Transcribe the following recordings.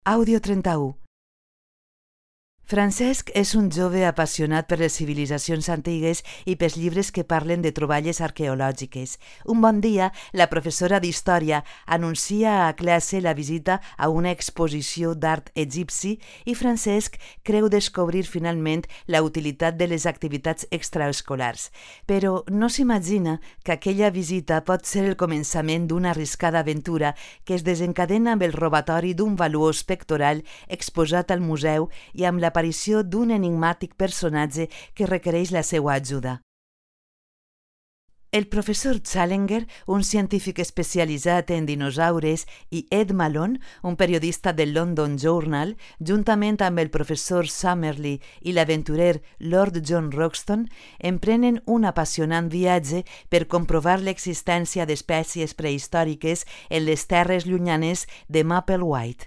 Àudio 31. Francesc és un jove apassionat per les civilitzacions antigues i pels llibres que parlen de troballes arqueològiques. Un bon dia, la professora d'història anuncia a classe la visita a una exposició d'art egipci i Francesc creu descobrir finalment la utilitat de les activitats extraescolars. Però no s'imagina que aquella visita pot ser el començament d'una arriscada aventura que es desencadena amb el robatori d'un valuós pectoral exposat al museu i amb l'aparició d'un enigmàtic personatge que requereix la seva ajuda. El professor Challenger, un científic especialitzat en dinosaures, i Ed Malone, un periodista del London Journal, juntament amb el professor Summerlee i l'aventurer Lord John Roxton, emprenen un apassionant viatge per comprovar l'existència d'espècies prehistòriques en les terres llunyanes de Mapplewhite.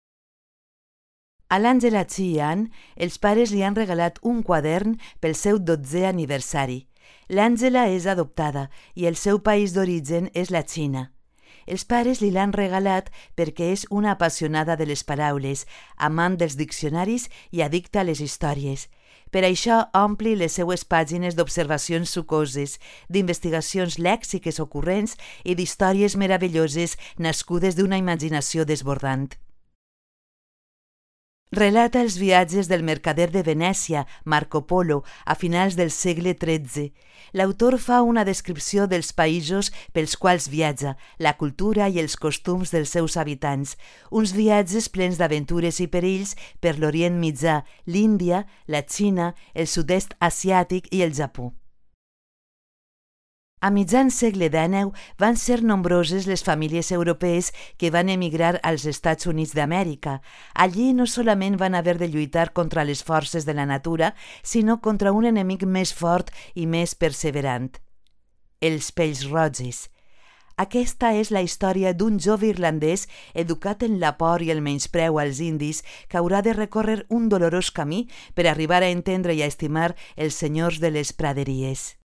A l'Angela Chian, els pares li han regalat un quadern pel seu 12è aniversari. L'Àngela és adoptada i el seu país d'origen és la Xina. Els pares li l'han regalat perquè és una apassionada de les paraules, amant dels diccionaris i addicta a les històries. Per això ompli les seues pàgines d'observacions sucoses, d'investigacions lèxiques ocorrents i d'històries meravelloses nascudes d'una imaginació desbordant. Relata els viatges del mercader de Venècia, Marco Polo, a finals del segle XIII. L'autor fa una descripció dels països pels quals viatja, la cultura i els costums dels seus habitants, uns viatges plens d'aventures i perills per l'Orient Mitjà, l'Índia, la Xina, el sud-est asiàtic i el Japó. A mitjan segle XIX van ser nombroses les famílies europees que van emigrar als Estats Units d'Amèrica. Allí no solament van haver de lluitar contra les forces de la natura, sinó contra un enemic més fort i més perseverant: els pèls-roges. Aquesta és la història d'un jove irlandès educat en la por i el menyspreu als indis que haurà de recórrer un dolorós camí per arribar a entendre i a estimar els senyors de les praderies.